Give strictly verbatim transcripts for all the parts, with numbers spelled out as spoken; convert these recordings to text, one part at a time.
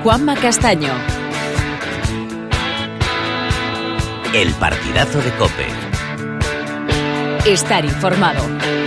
Juanma Castaño. El partidazo de COPE. Estar informado.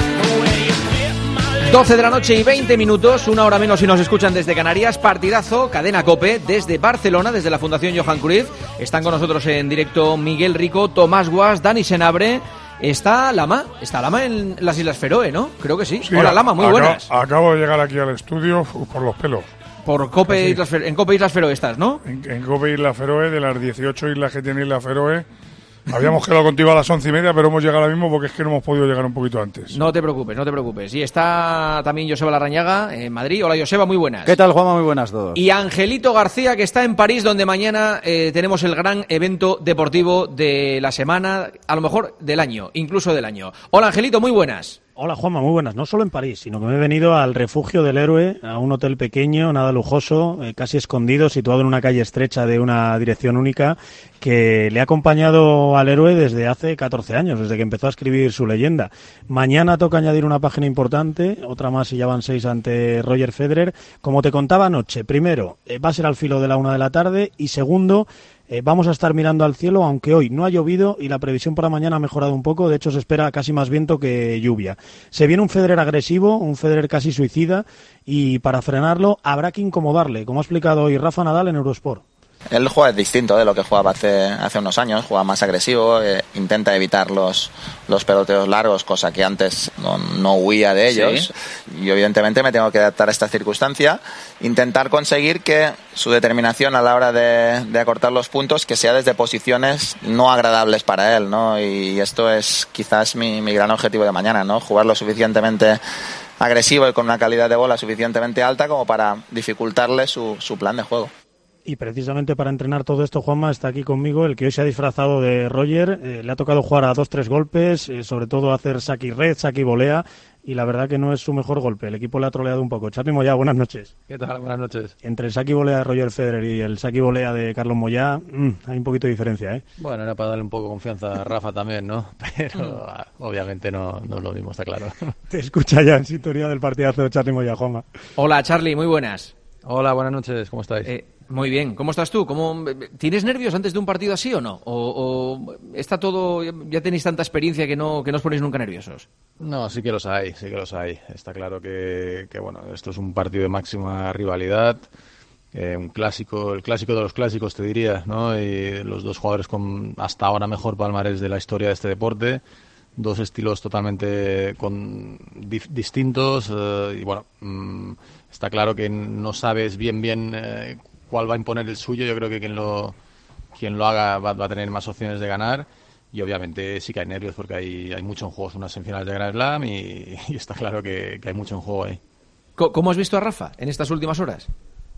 doce de la noche y veinte minutos, una hora menos si nos escuchan desde Canarias. Partidazo, cadena COPE, desde Barcelona, desde la Fundación Johan Cruyff. Están con nosotros en directo Miguel Rico, Tomás Guas, Dani Senabre. Está Lama, está Lama en las Islas Feroe, ¿no? Creo que sí. sí Hola Lama, muy acabo, buenas. Acabo de llegar aquí al estudio por los pelos. Por COPE sí. Islas Feroe, en COPE Islas Feroe estás, ¿no? En, en COPE Islas Feroe, de las dieciocho islas que tiene Islas Feroe. Habíamos quedado contigo a las once y media, pero hemos llegado ahora mismo porque es que no hemos podido llegar un poquito antes. No te preocupes, no te preocupes. Y está también Joseba Larrañaga en Madrid. Hola Joseba, muy buenas. ¿Qué tal, Juanma? Muy buenas todos. Y Angelito García, que está en París, donde mañana eh, tenemos el gran evento deportivo de la semana, a lo mejor del año, incluso del año. Hola Angelito, muy buenas. Hola Juanma, muy buenas. No solo en París, sino que me he venido al Refugio del Héroe, a un hotel pequeño, nada lujoso, eh, casi escondido, situado en una calle estrecha de una dirección única, que le ha acompañado al héroe desde hace catorce años, desde que empezó a escribir su leyenda. Mañana toca añadir una página importante, otra más y ya van seis ante Roger Federer. Como te contaba anoche, primero, eh, va a ser al filo de la una de la tarde, y segundo, Eh, vamos a estar mirando al cielo, aunque hoy no ha llovido y la previsión para mañana ha mejorado un poco. De hecho, se espera casi más viento que lluvia. Se viene un Federer agresivo, un Federer casi suicida, y para frenarlo habrá que incomodarle, como ha explicado hoy Rafa Nadal en Eurosport. El juego es distinto de lo que jugaba hace, hace unos años, juega más agresivo, eh, intenta evitar los, los peloteos largos, cosa que antes no, no huía de ellos. Sí. Yo evidentemente me tengo que adaptar a esta circunstancia, intentar conseguir que su determinación a la hora de, de acortar los puntos, que sea desde posiciones no agradables para él, ¿no? Y esto es quizás mi, mi gran objetivo de mañana, ¿no? Jugar lo suficientemente agresivo y con una calidad de bola suficientemente alta como para dificultarle su, su plan de juego. Y precisamente para entrenar todo esto, Juanma, está aquí conmigo el que hoy se ha disfrazado de Roger. Eh, le ha tocado jugar a dos, tres golpes, eh, sobre todo hacer saque y red, saque y volea, y la verdad que no es su mejor golpe. El equipo le ha troleado un poco. Charly Moyá, buenas noches. ¿Qué tal? Buenas noches. Entre el saque y volea de Roger Federer y el saque y volea de Carlos Moyá, mmm, hay un poquito de diferencia, ¿eh? Bueno, era para darle un poco de confianza a Rafa también, ¿no? Pero obviamente no, no es lo mismo, está claro. Te escucha ya en sintonía del partidazo de Charly Moyá, Juanma. Hola Charly, muy buenas. Hola, buenas noches, ¿cómo estáis? Eh, muy bien, ¿cómo estás tú? ¿Cómo, ¿Tienes nervios antes de un partido así o no? ¿O, o está todo, ya tenéis tanta experiencia que no, que no os ponéis nunca nerviosos? No, sí que los hay, sí que los hay. Está claro que, que bueno, esto es un partido de máxima rivalidad, eh, un clásico, el clásico de los clásicos te diría, ¿no? Y los dos jugadores con hasta ahora mejor palmarés de la historia de este deporte. Dos estilos totalmente con, di, distintos eh, y bueno, mmm, está claro que no sabes bien bien eh, cuál va a imponer el suyo. Yo creo que quien lo quien lo haga va, va a tener más opciones de ganar, y obviamente sí que hay nervios porque hay, hay mucho en juego, unas semifinales de Grand Slam y, y está claro que, que hay mucho en juego ahí. ¿Cómo has visto a Rafa en estas últimas horas?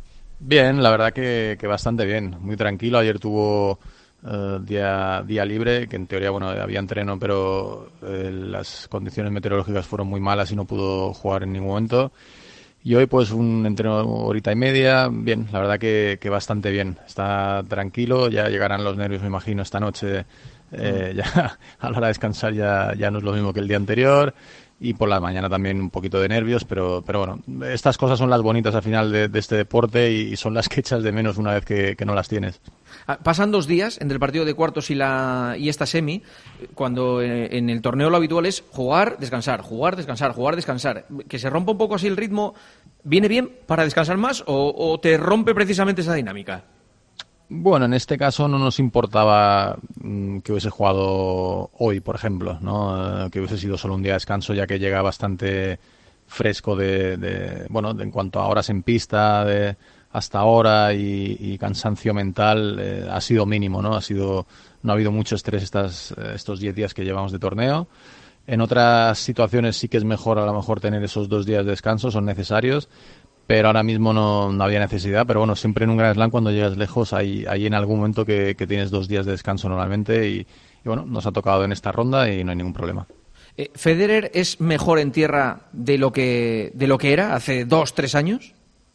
Bien, la verdad que, que bastante bien, muy tranquilo. Ayer tuvo Uh, día día libre, que en teoría bueno había entreno, pero eh, las condiciones meteorológicas fueron muy malas y no pudo jugar en ningún momento. Y hoy pues un entreno horita y media, bien, la verdad que, que bastante bien. Está tranquilo, ya llegarán los nervios, me imagino, esta noche. Eh, ya a la hora de descansar ya, ya no es lo mismo que el día anterior. Y por la mañana también un poquito de nervios, pero pero bueno, estas cosas son las bonitas al final de, de este deporte y son las que echas de menos una vez que, que no las tienes. Pasan dos días entre el partido de cuartos y la y esta semi, cuando en el torneo lo habitual es jugar, descansar, jugar, descansar, jugar, descansar. Que se rompa un poco así el ritmo, ¿viene bien para descansar más o, o te rompe precisamente esa dinámica? Bueno, en este caso no nos importaba mmm, que hubiese jugado hoy, por ejemplo, ¿no? Uh, que hubiese sido solo un día de descanso, ya que llega bastante fresco de, de bueno, de, en cuanto a horas en pista, de hasta ahora y, y cansancio mental eh, ha sido mínimo, ¿no? Ha sido, no ha habido mucho estrés estas, estos diez días que llevamos de torneo. En otras situaciones sí que es mejor a lo mejor tener esos dos días de descanso, son necesarios. Pero ahora mismo no, no había necesidad. Pero bueno, siempre en un Grand Slam cuando llegas lejos hay, hay en algún momento que, que tienes dos días de descanso normalmente y, y bueno, nos ha tocado en esta ronda y no hay ningún problema. Eh, ¿Federer es mejor en tierra de lo que de lo que era hace dos, tres años?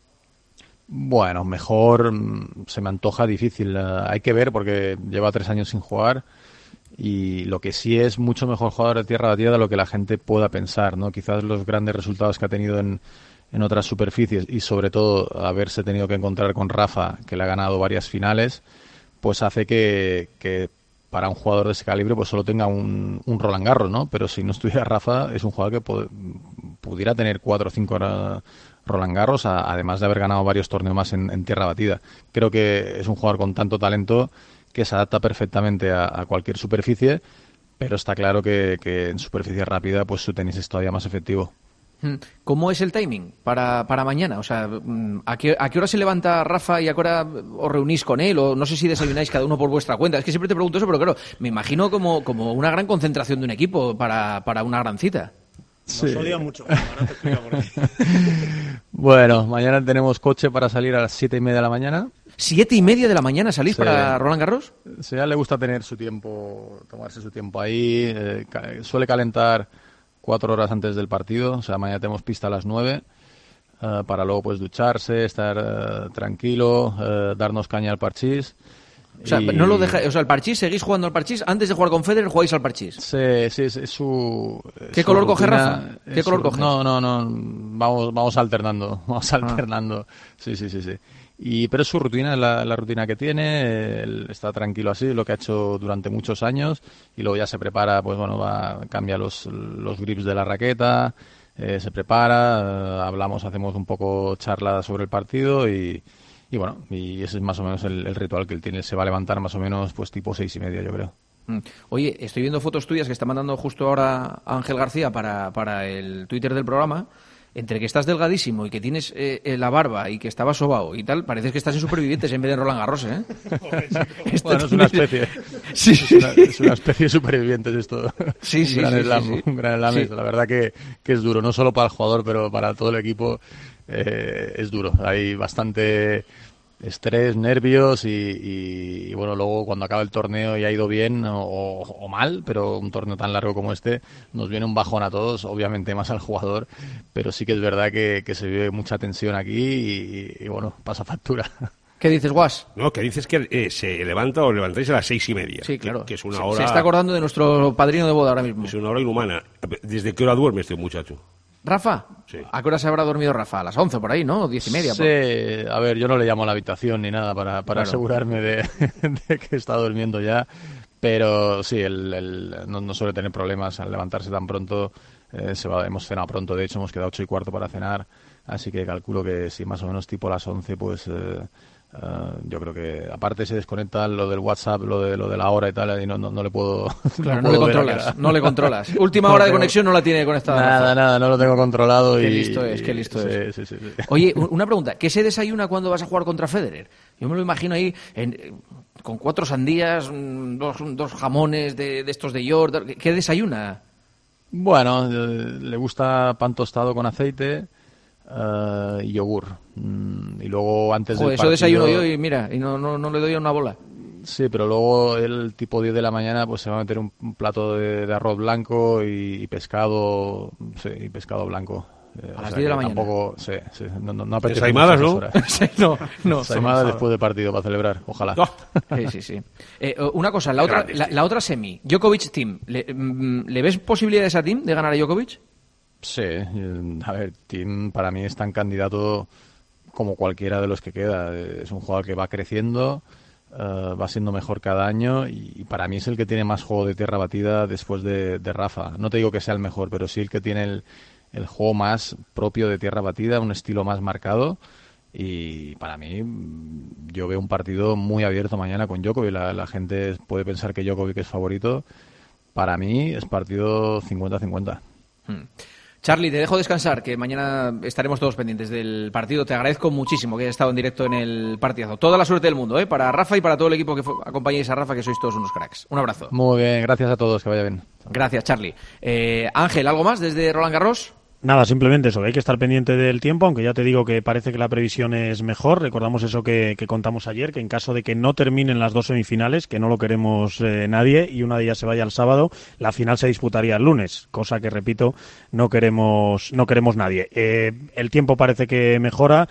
Bueno, mejor se me antoja difícil. Uh, hay que ver porque lleva tres años sin jugar y lo que sí es mucho mejor jugador de tierra batida de lo que la gente pueda pensar, ¿no? Quizás los grandes resultados que ha tenido en en otras superficies y sobre todo haberse tenido que encontrar con Rafa, que le ha ganado varias finales, pues hace que, que para un jugador de ese calibre pues solo tenga un, un Roland Garros, ¿no? Pero si no estuviera Rafa, es un jugador que pod- pudiera tener cuatro o cinco Roland Garros, a, además de haber ganado varios torneos más en, en tierra batida. Creo que es un jugador con tanto talento que se adapta perfectamente a, a cualquier superficie, pero está claro que, que en superficie rápida pues su tenis es todavía más efectivo. ¿Cómo es el timing para, para mañana? O sea, ¿a qué, ¿a qué hora se levanta Rafa y a qué hora os reunís con él? O no sé si desayunáis cada uno por vuestra cuenta. Es que siempre te pregunto eso, pero claro, me imagino como, como una gran concentración de un equipo para, para una gran cita. Sí. Nos odian mucho. Ahora te explico por qué. Bueno, mañana tenemos coche para salir a las siete y media de la mañana. ¿Siete y media de la mañana salís Sí. para Roland Garros? Sí, a él le gusta tener su tiempo, tomarse su tiempo ahí. Eh, ca- suele calentar cuatro horas antes del partido. O sea, mañana tenemos pista a las nueve eh, para luego pues ducharse, estar eh, tranquilo, eh, darnos caña al parchís. O sea, Y- no lo deja, o sea, el parchís, ¿seguís jugando al parchís? Antes de jugar con Federer, jugáis al parchís. Sí, sí, es, es su... ¿Qué su color coge rutina, Rafa? ¿Qué es color su- coges? No, no, no, vamos, vamos alternando, vamos alternando. Sí, sí, sí, sí. Y, pero es su rutina, es la, la rutina que tiene, él está tranquilo así, lo que ha hecho durante muchos años, y luego ya se prepara, pues bueno, va, cambia los, los grips de la raqueta, eh, se prepara, eh, hablamos, hacemos un poco charla sobre el partido y... Y bueno, y ese es más o menos el, el ritual que él tiene. Se va a levantar más o menos pues tipo seis y media, yo creo. Oye, estoy viendo fotos tuyas que está mandando justo ahora Ángel García para, para el Twitter del programa. Entre que estás delgadísimo y que tienes eh, la barba y que estabas sobao y tal, pareces que estás en Supervivientes en vez de en Roland Garros, ¿eh? Bueno, es una especie. Sí, sí. Es una, es una especie de Supervivientes esto. Sí, sí, un gran sí, sí, slam, sí. un gran slam. Sí. La verdad que, que es duro, no solo para el jugador, pero para todo el equipo eh, es duro. Hay bastante estrés, nervios y, y, y, bueno, luego cuando acaba el torneo y ha ido bien o, o mal, pero un torneo tan largo como este nos viene un bajón a todos, obviamente más al jugador, pero sí que es verdad que, que se vive mucha tensión aquí y, y bueno, pasa factura. ¿Qué dices, Guas? No, que dices que eh, se levanta o levantáis a las seis y media. Sí, claro. Que, que es una se, hora... se está acordando de nuestro padrino de boda ahora mismo. Es una hora inhumana. ¿Desde qué hora duerme este muchacho? ¿Rafa? Sí. ¿A qué hora se habrá dormido Rafa? A las once por ahí, ¿no? Diez y media. Sí, por... a ver, yo no le llamo a la habitación ni nada para, para Claro. asegurarme de, de que está durmiendo ya, pero sí, él, él no, no suele tener problemas al levantarse tan pronto. Eh, se va, hemos cenado pronto, de hecho hemos quedado ocho y cuarto para cenar, así que calculo que si más o menos tipo las once, pues eh, Uh, yo creo que aparte se desconecta lo del WhatsApp, lo de lo de la hora y tal, y no, no, no le puedo. Claro, no, puedo le ver controlas, cara. no le controlas. Última No hora de tengo- conexión no la tiene conectada. Nada, Rafa. nada, no lo tengo controlado. Qué y, listo es, qué listo sí, es. Sí, sí, sí. Oye, u- una pregunta, ¿qué se desayuna cuando vas a jugar contra Federer? Yo me lo imagino ahí en- eh, con cuatro sandías, mm, dos, dos jamones de, de estos de York. ¿Qué desayuna? Bueno, eh, le gusta pan tostado con aceite eh, y yogur. Mm, y luego antes Joder, del eso partido... desayuno yo y mira, y no, no, no le doy a una bola. Sí, pero luego el tipo diez de la mañana pues se va a meter un, un plato de, de arroz blanco y, y pescado, sí, y pescado blanco. Eh, A o las sea diez de la que mañana. Tampoco, sí, sí, no, no, no apetece Desaimadas, mucho ¿no? esas horas. no, no. Desaimadas después del partido para celebrar, ojalá. No. Sí, sí, sí. Eh, una cosa, la otra, Grande, la, sí. la otra semi, Djokovic Team. ¿Le, mm, ¿le ves posibilidades a Team de ganar a Djokovic? Sí, eh, a ver, Tim para mí es tan candidato como cualquiera de los que queda. Es un jugador que va creciendo, eh, va siendo mejor cada año y, y para mí es el que tiene más juego de tierra batida después de, de Rafa. No te digo que sea el mejor, pero sí el que tiene el, el juego más propio de tierra batida, un estilo más marcado. Y para mí, mm, yo veo un partido muy abierto mañana con Djokovic. La, la gente puede pensar que Djokovic es favorito. Para mí es partido cincuenta cincuenta. Hmm. Charlie, te dejo descansar, que mañana estaremos todos pendientes del partido. Te agradezco muchísimo que hayas estado en directo en el partidazo. Toda la suerte del mundo, ¿eh? Para Rafa y para todo el equipo que fue- acompañáis a Rafa, que sois todos unos cracks. Un abrazo. Muy bien, gracias a todos, que vaya bien. Gracias, Charlie. Eh, Ángel, ¿algo más desde Roland Garros? Nada, simplemente eso, que hay que estar pendiente del tiempo, aunque ya te digo que parece que la previsión es mejor. Recordamos eso que, que contamos ayer, que en caso de que no terminen las dos semifinales, que no lo queremos eh, nadie, y una de ellas se vaya el sábado, la final se disputaría el lunes, cosa que, repito, no queremos no queremos nadie. Eh, el tiempo parece que mejora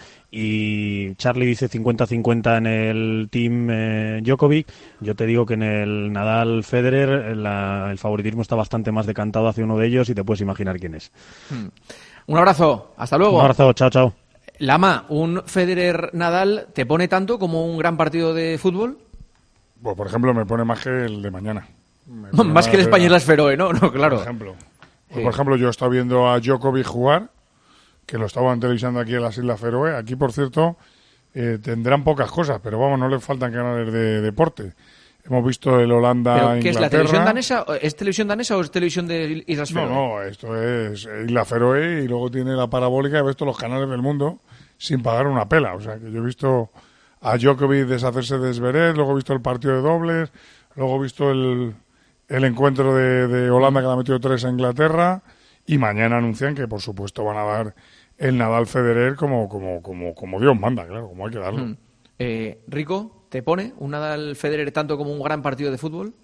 y Charlie dice cincuenta cincuenta en el team eh, Djokovic. Yo te digo que en el Nadal-Federer la- el favoritismo está bastante más decantado hacia uno de ellos y te puedes imaginar quién es. Hmm. Un abrazo, hasta luego. Un abrazo, chao, chao. Lama, ¿un Federer-Nadal te pone tanto como un gran partido de fútbol? Pues, por ejemplo, me pone más que el de mañana. Más que el España y las Feroe, ¿no? No, claro. Por ejemplo, pues, por ejemplo, yo he estado viendo a Djokovic jugar, que lo estaban televisando aquí en las Islas Feroe. Aquí, por cierto, eh, tendrán pocas cosas, pero vamos, no les faltan canales de deporte. Hemos visto el Holanda, ¿Pero qué Inglaterra. es la televisión danesa? ¿Es televisión danesa o es televisión de Islas Feroe? No, no, esto es Islas Feroe y luego tiene la parabólica y he visto los canales del mundo sin pagar una pela. O sea, que yo he visto a Djokovic deshacerse de Zverev, luego he visto el partido de dobles, luego he visto el, el encuentro de, de Holanda que le ha metido tres a Inglaterra y mañana anuncian que, por supuesto, van a dar el Nadal Federer como, como, como, como Dios manda, claro, como hay que darlo. Mm. Eh, Rico, ¿te pone un Nadal Federer tanto como un gran partido de fútbol?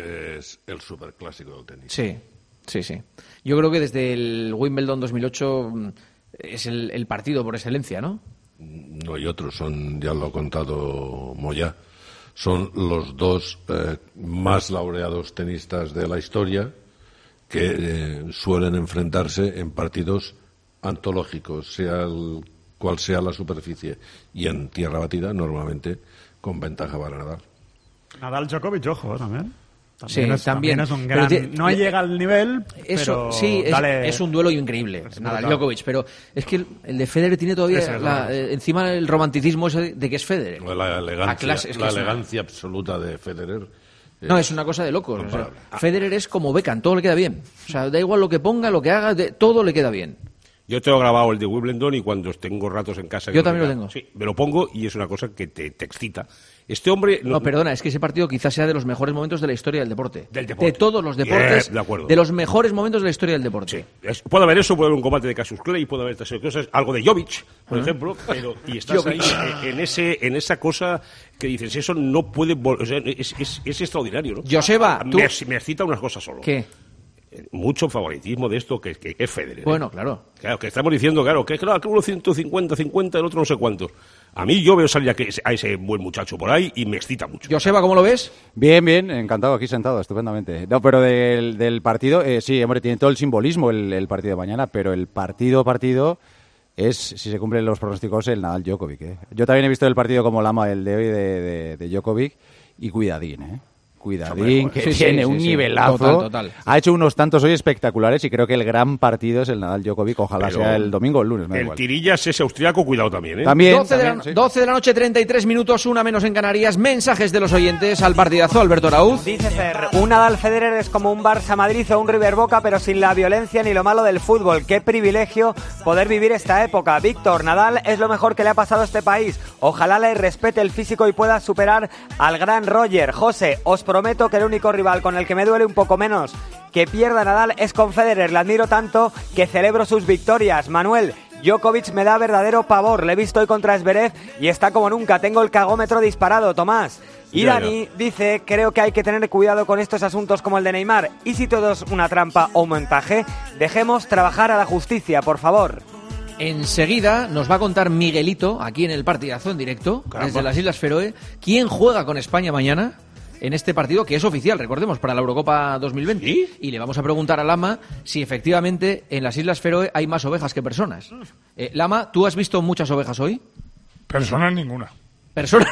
Es el superclásico del tenis. Sí, sí, sí. Yo creo que desde el Wimbledon dos mil ocho es el, el partido por excelencia, ¿no? No hay otros, son, ya lo ha contado Moya, son los dos eh, más laureados tenistas de la historia que eh, suelen enfrentarse en partidos antológicos, sea el, cual sea la superficie, y en tierra batida normalmente con ventaja para Nadal. Nadal Djokovic, ojo, también. Sí, También es, también. también es un gran... Pero te- no llega al nivel, Eso, pero sí, es, dale- es un duelo increíble, Es Nadal brutal. Djokovic, pero es que el, el de Federer tiene todavía Ese es la- raro. eh, encima el romanticismo ese de que es Federer. La elegancia, La clase, es que la es una- elegancia absoluta de Federer. No, es una cosa de locos. O sea, comparable. Federer es como Beckham, todo le queda bien. O sea, da igual lo que ponga, lo que haga, de- todo le queda bien. Yo tengo grabado el de Wimbledon y cuando tengo ratos en casa... Yo que también me- lo tengo. Sí, me lo pongo y es una cosa que te, te excita. Este hombre... No, perdona, es que ese partido quizás sea de los mejores momentos de la historia del deporte. Del deporte. De todos los deportes, Yeah, de acuerdo. los mejores momentos de la historia del deporte. Es- puede haber eso, puede haber un combate de Cassius Clay, puede haber estas cosas, algo de Jovic, por Ah. ejemplo, pero y estás Jovic. ahí eh, en ese en esa cosa que dices, eso no puede, vol- o sea, es, es, es extraordinario, ¿no? Joseba, tú- me, me excita unas cosas solo. ¿Qué? Eh, Mucho favoritismo de esto que, que, que es Federer. ¿eh? Bueno, claro. Claro, que estamos diciendo, claro, que claro, que uno ciento cincuenta, cincuenta, el otro no sé cuántos. A mí yo veo salir a, que, a ese buen muchacho por ahí y me excita mucho. Joseba, ¿cómo lo ves? Bien, bien, encantado, aquí sentado, estupendamente. No, pero del, del partido, eh, sí, hombre, tiene todo el simbolismo el, el partido de mañana, pero el partido, partido, es, si se cumplen los pronósticos, el Nadal Djokovic. ¿eh? Yo también he visto el partido como Lama, el de hoy de, de, de Djokovic, y cuidadín, ¿eh? Cuidadín, que Sí, sí, tiene sí, un sí. nivelazo. Total, total. Ha hecho unos tantos hoy espectaculares y creo que el gran partido es el Nadal Djokovic. Ojalá Pero sea el domingo o el lunes, me da El igual. Tirillas ese austriaco, cuidado también, ¿eh? También, doce, de la, también, sí. doce de la noche, treinta y tres minutos, una menos en Canarias. Mensajes de los oyentes al partidazo, Alberto Arauz. Dice Fer, un Nadal Federer es como un Barça Madrid o un River Boca, pero sin la violencia ni lo malo del fútbol. Qué privilegio poder vivir esta época. Víctor, Nadal es lo mejor que le ha pasado a este país. Ojalá le respete el físico y pueda superar al gran Roger. José, os prometo que el único rival con el que me duele un poco menos que pierda Nadal es con Federer. Le admiro tanto que celebro sus victorias. Manuel, Djokovic me da verdadero pavor. Le he visto hoy contra Zverev y está como nunca. Tengo el cagómetro disparado, Tomás. Y Ya, Dani dice, creo que hay que tener cuidado con estos asuntos como el de Neymar. Y si todo es una trampa o un montaje, dejemos trabajar a la justicia, por favor. Enseguida nos va a contar Miguelito, aquí en el partidazo en directo, Caramba. desde las Islas Feroe, quién juega con España mañana en este partido, que es oficial, recordemos, para la Eurocopa dos mil veinte. ¿Sí? Y le vamos a preguntar a Lama si efectivamente en las Islas Feroe hay más ovejas que personas. Eh, Lama, ¿tú has visto muchas ovejas hoy? Personas ninguna. Personas.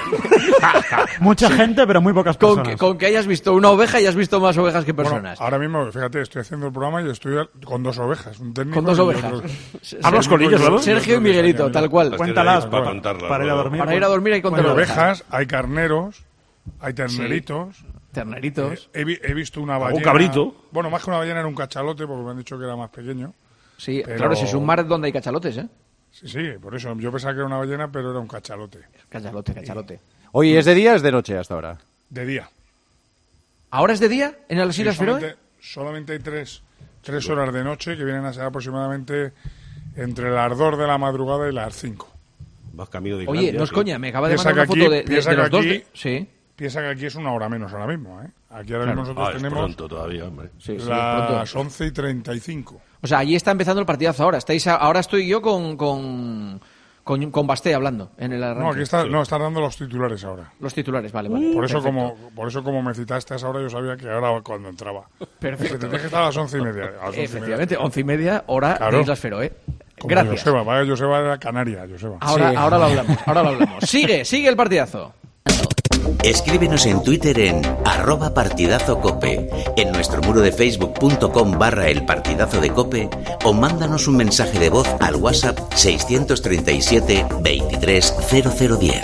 Mucha gente, pero muy pocas con, personas. que, con que hayas visto una oveja y has visto más ovejas que Bueno, personas. ahora mismo, fíjate, estoy haciendo el programa y estoy al- con dos ovejas. Un técnico Con dos y ovejas. otro- ¿Hablas con ellos, no? Sergio y Miguelito, tal cual. Cuéntalas para para, contarlas, para ir a ¿no? dormir. Para ir a dormir hay que contar Hay ovejas. ovejas, hay carneros, hay terneritos. Terneritos. He, vi- he visto una ¿Algún ballena. cabrito? Bueno, más que una ballena era un cachalote, porque me han dicho que era más pequeño. Sí, Pero- claro, si es un mar donde hay cachalotes, ¿eh? Sí, sí, por eso. Yo pensaba que era una ballena, pero era un cachalote. Cachalote, cachalote. Hoy es de día o es de noche hasta ahora. De día. ¿Ahora es de día en las Sí, Islas Feroe? solamente, solamente hay tres, tres horas de noche que vienen a ser aproximadamente entre el ardor de la madrugada y las cinco. Más camino de Oye, Islandia, no es sí. coña, me acaba de Piensa mandar una que aquí- foto de, de- piensa de que los dos. aquí- de- Sí, Piensa que aquí es una hora menos ahora mismo, ¿eh? Aquí ahora Claro. mismo nosotros Ah, es tenemos pronto todavía, hombre. sí, sí, es las pronto. once y treinta y cinco. O sea, allí está empezando el partidazo ahora. Estáis a- ahora estoy yo con con, con, con Basté hablando en el arranque. No, aquí está, no, están dando los titulares ahora. Los titulares, vale, vale. Por eso, Perfecto. como, por eso como me citaste a esa hora, yo sabía que ahora cuando entraba. Perfecto. Se tendría que estar a las once y media. A las once y media. Efectivamente, once y media, hora Claro. de Islas Feroe. Como Gracias. Joseba, vaya Joseba era Canaria, Joseba. Ahora, Sí. ahora lo hablamos, ahora lo hablamos. Sigue, sigue el partidazo. Escríbenos en Twitter en arroba partidazo cope, en nuestro muro de facebook.com barra el partidazo de cope o mándanos un mensaje de voz al WhatsApp seiscientos treinta y siete veintitrés cero cero diez.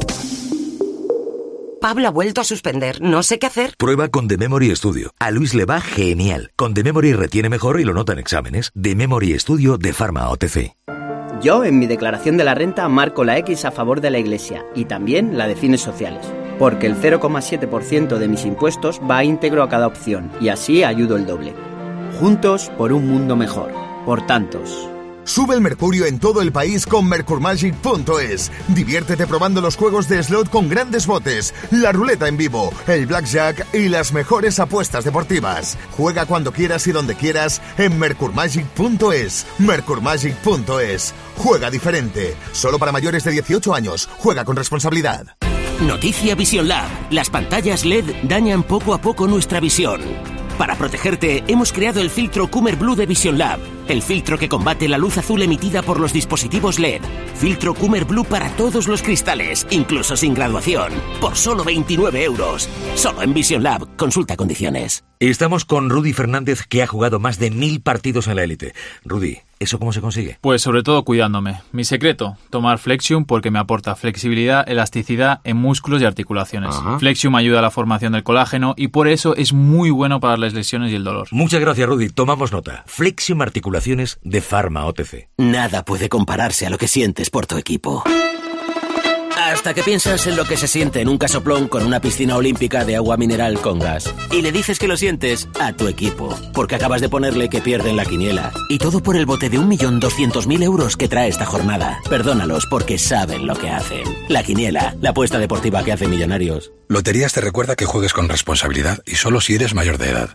Pablo ha vuelto a suspender. No sé qué hacer. Prueba con The Memory Studio. A Luis le va genial. Con The Memory retiene mejor y lo nota en exámenes. The Memory Studio de Pharma O T C. Yo, en mi declaración de la renta, marco la X a favor de la Iglesia y también la de fines sociales, porque el cero coma siete por ciento de mis impuestos va íntegro a cada opción y así ayudo el doble. Juntos por un mundo mejor. Por tantos. Sube el mercurio en todo el país con mercurmagic punto es. Diviértete probando los juegos de slot con grandes botes, la ruleta en vivo, el blackjack y las mejores apuestas deportivas. Juega cuando quieras y donde quieras en mercurmagic punto es. mercurmagic punto es. Juega diferente. Solo para mayores de dieciocho años. Juega con responsabilidad. Noticia Vision Lab. Las pantallas L E D dañan poco a poco nuestra visión. Para protegerte, hemos creado el filtro Coomer Blue de Vision Lab, el filtro que combate la luz azul emitida por los dispositivos L E D. Filtro Coomer Blue para todos los cristales, incluso sin graduación, por solo veintinueve euros. Solo en Vision Lab. Consulta condiciones. Estamos con Rudy Fernández, que ha jugado más de mil partidos en la élite. Rudy, ¿eso cómo se consigue? Pues sobre todo cuidándome. Mi secreto, tomar Flexium porque me aporta flexibilidad, elasticidad en músculos y articulaciones. Ajá. Flexium ayuda a la formación del colágeno y por eso es muy bueno para las lesiones y el dolor. Muchas gracias, Rudy. Tomamos nota. Flexium Articulaciones de Pharma O T C. Nada puede compararse a lo que sientes por tu equipo. Hasta que piensas en lo que se siente en un casoplón con una piscina olímpica de agua mineral con gas. Y le dices que lo sientes a tu equipo, porque acabas de ponerle que pierden la quiniela. Y todo por el bote de un millón doscientos mil euros que trae esta jornada. Perdónalos porque saben lo que hacen. La quiniela, la apuesta deportiva que hace millonarios. Loterías te recuerda que juegues con responsabilidad y solo si eres mayor de edad.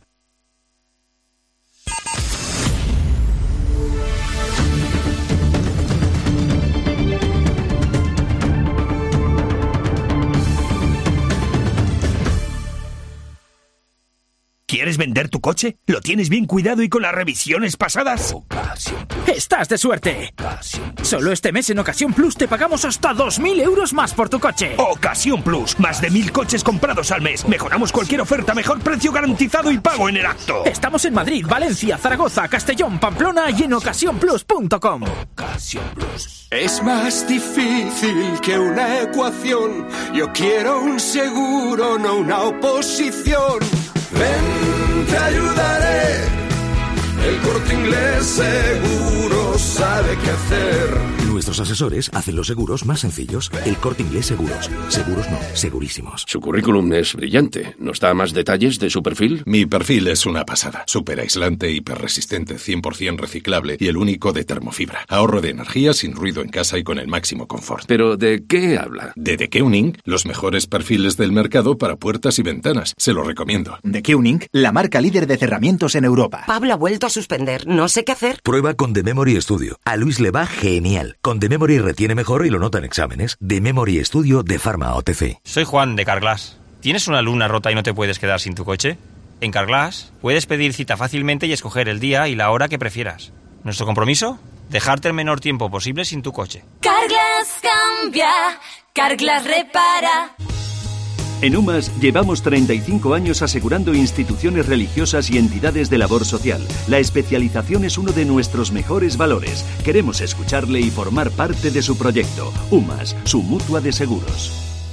¿Quieres vender tu coche? ¿Lo tienes bien cuidado y con las revisiones pasadas? ¡Estás de suerte! Solo este mes en Ocasión Plus te pagamos hasta dos mil euros más por tu coche. Ocasión Plus. Más de mil coches comprados al mes. Mejoramos cualquier oferta, mejor precio garantizado y pago en el acto. Estamos en Madrid, Valencia, Zaragoza, Castellón, Pamplona y en ocasión plus punto com. Ocasión Plus. Es más difícil que una ecuación. Yo quiero un seguro, no una oposición. Ven, te ayudaré. El Corte Inglés seguro sabe qué hacer. Nuestros asesores hacen los seguros más sencillos. El Corte Inglés Seguros. Seguros no, segurísimos. Su currículum es brillante. ¿Nos da más detalles de su perfil? Mi perfil es una pasada. Súper aislante, hiperresistente, cien por ciento reciclable y el único de termofibra. Ahorro de energía, sin ruido en casa y con el máximo confort. ¿Pero de qué habla? De The Keuning, los mejores perfiles del mercado para puertas y ventanas. Se lo recomiendo. The Keuning, la marca líder de cerramientos en Europa. Pablo ha vuelto a suspender. No sé qué hacer. Prueba con The Memory Studio. A Luis le va genial. Con The Memory retiene mejor y lo nota en exámenes. The Memory Studio de Pharma O T C. Soy Juan de Carglass. ¿Tienes una luna rota y no te puedes quedar sin tu coche? En Carglass puedes pedir cita fácilmente y escoger el día y la hora que prefieras. ¿Nuestro compromiso? Dejarte el menor tiempo posible sin tu coche. Carglass cambia, Carglass repara. En UMAS llevamos treinta y cinco años asegurando instituciones religiosas y entidades de labor social. La especialización es uno de nuestros mejores valores. Queremos escucharle y formar parte de su proyecto. UMAS, su mutua de seguros.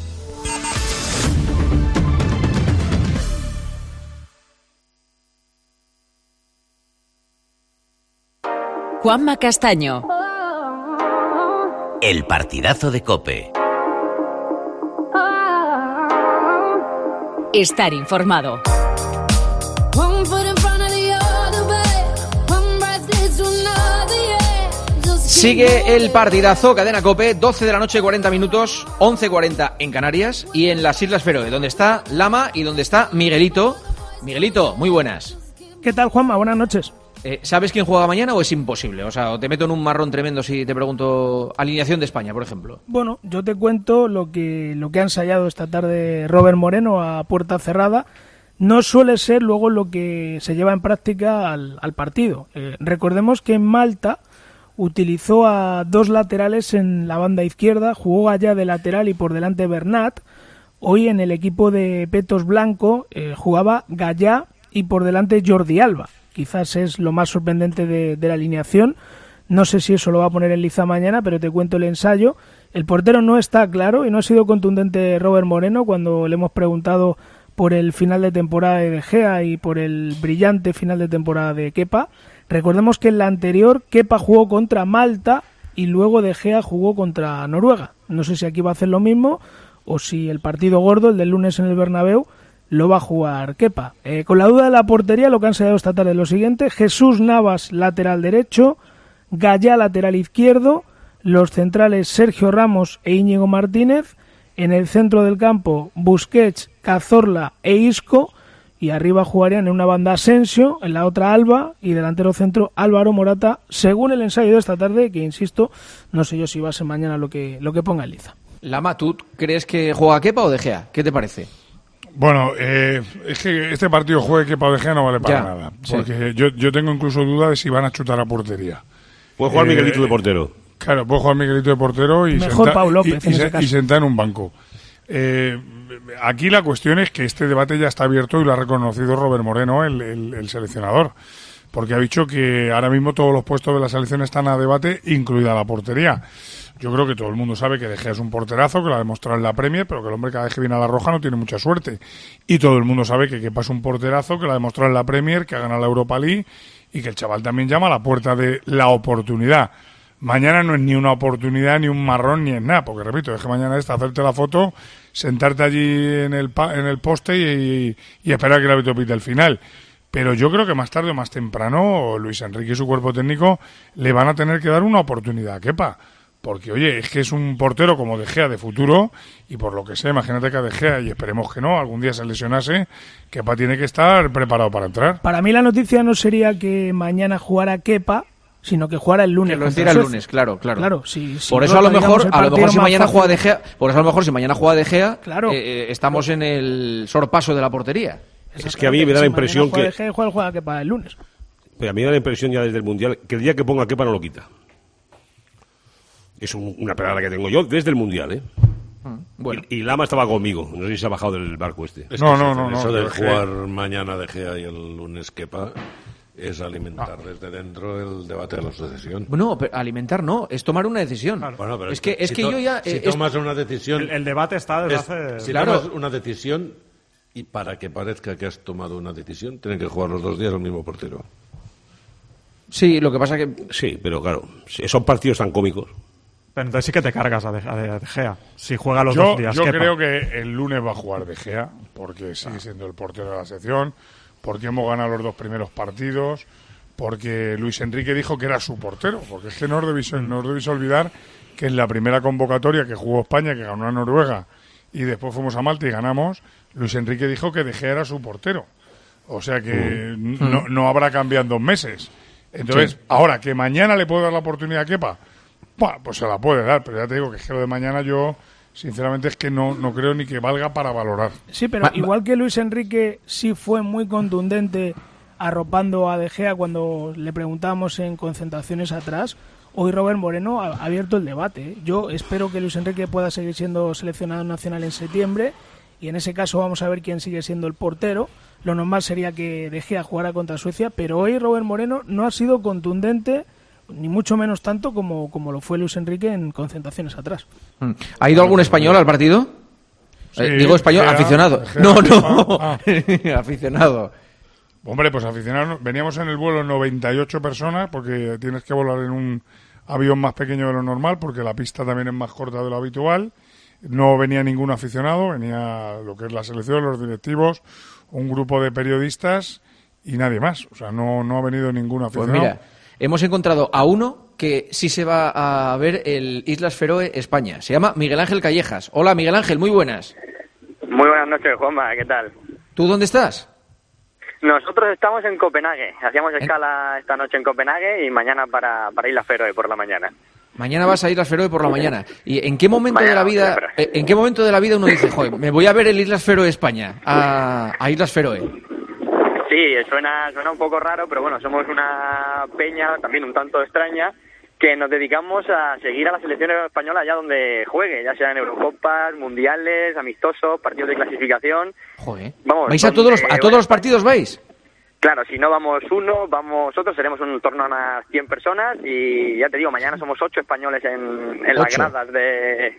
Juanma Castaño. El partidazo de COPE. Estar informado. Sigue el partidazo, Cadena COPE, doce de la noche, cuarenta minutos, once cuarenta en Canarias y en las Islas Feroe, donde está Lama y donde está Miguelito. Miguelito, muy buenas. ¿Qué tal, Juanma? Buenas noches. Eh, ¿Sabes quién juega mañana o es imposible? O sea, o te meto en un marrón tremendo si te pregunto alineación de España, por ejemplo. Bueno, yo te cuento lo que, lo que ha ensayado esta tarde Robert Moreno a puerta cerrada. No suele ser luego lo que se lleva en práctica al, al partido. Eh, recordemos que en Malta utilizó a dos laterales en la banda izquierda, jugó allá de lateral y por delante Bernat. Hoy en el equipo de Petos Blanco eh, jugaba Gallá y por delante Jordi Alba. Quizás es lo más sorprendente de, de la alineación. No sé si eso lo va a poner en liza mañana, pero te cuento el ensayo. El portero no está claro y no ha sido contundente Robert Moreno cuando le hemos preguntado por el final de temporada de De Gea y por el brillante final de temporada de Kepa. Recordemos que en la anterior Kepa jugó contra Malta y luego De Gea jugó contra Noruega. No sé si aquí va a hacer lo mismo o si el partido gordo, el del lunes en el Bernabéu, lo va a jugar Kepa. Eh, con la duda de la portería, lo que han ensayado esta tarde es lo siguiente: Jesús Navas, lateral derecho, Gallá, lateral izquierdo, los centrales Sergio Ramos e Íñigo Martínez, en el centro del campo Busquets, Cazorla e Isco, y arriba jugarían en una banda Asensio, en la otra Alba, y delantero centro Álvaro Morata, según el ensayo de esta tarde, que insisto, no sé yo si va a ser mañana lo que, lo que ponga en liza. Lama, ¿tú crees que juega Kepa o De Gea? ¿Qué te parece? Bueno, eh, es que este partido juegue Kepa o De Gea no vale para ya, nada, porque sí. yo, yo tengo incluso duda de si van a chutar a portería. Puede jugar eh, Miguelito de portero. Claro, puede jugar Miguelito de portero y, Mejor senta, Pau López, y, y, se, y sentar en un banco. Eh, aquí la cuestión es que este debate ya está abierto y lo ha reconocido Robert Moreno, el, el, el seleccionador, porque ha dicho que ahora mismo todos los puestos de la selección están a debate, incluida la portería. Yo creo que todo el mundo sabe que De Gea es un porterazo, que lo ha demostrado en la Premier, pero que el hombre cada vez que viene a la roja no tiene mucha suerte. Y todo el mundo sabe que Kepa es un porterazo, que lo ha demostrado en la Premier, que ha ganado la Europa League y que el chaval también llama a la puerta de la oportunidad. Mañana no es ni una oportunidad, ni un marrón, ni es nada, porque repito, es que mañana es hacerte la foto, sentarte allí en el pa- en el poste y, y esperar que el árbitro pite el final. Pero yo creo que más tarde o más temprano Luis Enrique y su cuerpo técnico le van a tener que dar una oportunidad a Kepa. Porque, oye, es que es un portero como De Gea de futuro y por lo que sé, imagínate que a De Gea, y esperemos que no, algún día se lesionase, Kepa tiene que estar preparado para entrar. Para mí la noticia no sería que mañana jugara Kepa, sino que jugara el lunes. Que lo hiciera el lunes, claro, claro. Claro, sí, sí, por eso a lo mejor, a lo mejor si mañana fácil. juega De Gea, por eso a lo mejor si mañana juega De Gea, claro. eh, estamos en el sorpaso de la portería. Es que a mí me da la impresión que... De Gea, juega, juega Kepa el lunes. Pero a mí me da la impresión ya desde el Mundial que el día que ponga Kepa no lo quita. Es un, una pelada que tengo yo desde el Mundial, ¿eh? Bueno. Y, y Lama estaba conmigo, no sé si se ha bajado del barco este. Es no, no, no, Eso no, de no, jugar no. mañana De Gea y el lunes Kepa es alimentar no. desde dentro el debate de la sucesión. No, pero alimentar no, es tomar una decisión. Claro. Bueno, pero es que, es si que to, yo ya... Si eh, tomas es... una decisión... El, el debate está desde es, hace... Si claro. tomas una decisión y para que parezca que has tomado una decisión, tienen que jugar los dos días el mismo portero. Sí, lo que pasa que... Sí, pero claro, son partidos tan cómicos. Pero entonces sí que te cargas a De, a de Gea, si juega los yo, dos días. Yo Kepa. creo que el lunes va a jugar De Gea, porque sigue siendo el portero de la sección, porque hemos ganado los dos primeros partidos, porque Luis Enrique dijo que era su portero, porque es que no os debéis, no os debéis olvidar que en la primera convocatoria que jugó España, que ganó a Noruega, y después fuimos a Malta y ganamos, Luis Enrique dijo que De Gea era su portero. O sea que mm. no, no habrá cambiado en dos meses. Entonces, sí. Ahora, que mañana le puedo dar la oportunidad a Kepa, bueno, pues se la puede dar, pero ya te digo que es que lo de mañana yo, sinceramente, es que no, no creo ni que valga para valorar. Sí, pero igual que Luis Enrique sí fue muy contundente arropando a De Gea cuando le preguntábamos en concentraciones atrás, hoy Robert Moreno ha abierto el debate. ¿eh? Yo espero que Luis Enrique pueda seguir siendo seleccionado nacional en septiembre y en ese caso vamos a ver quién sigue siendo el portero. Lo normal sería que De Gea jugara contra Suecia, pero hoy Robert Moreno no ha sido contundente, ni mucho menos tanto como, como lo fue Luis Enrique en concentraciones atrás. ¿Ha ido algún español al partido? Sí, eh, digo español, Gea, aficionado. Gea, no, no, ah. aficionado. Hombre, pues aficionado. Veníamos en el vuelo noventa y ocho personas, porque tienes que volar en un avión más pequeño de lo normal, porque la pista también es más corta de lo habitual. No venía ningún aficionado, venía lo que es la selección, los directivos, un grupo de periodistas y nadie más. O sea, no, no ha venido ningún aficionado. Pues mira, hemos encontrado a uno que sí se va a ver el Islas Feroe España. Se llama Miguel Ángel Callejas. Hola, Miguel Ángel, muy buenas. Muy buenas noches, Juanma, ¿qué tal? ¿Tú dónde estás? Nosotros estamos en Copenhague. Hacíamos escala esta noche en Copenhague y mañana para, para Islas Feroe por la mañana. Mañana vas a Islas Feroe por la mañana. ¿Y en qué momento mañana, de la vida en qué momento de la vida uno dice, joder, me voy a ver el Islas Feroe España, a, a Islas Feroe? Sí, suena, suena un poco raro, pero bueno, somos una peña también un tanto extraña que nos dedicamos a seguir a la selección española allá donde juegue, ya sea en Eurocopas, Mundiales, amistosos, partidos de clasificación. Joder. Vamos, ¿Vais a todos los, a todos los partidos vais? Claro, si no vamos uno, vamos nosotros, seremos un torneo a unas cien personas y ya te digo, mañana somos ocho españoles en, en las gradas de,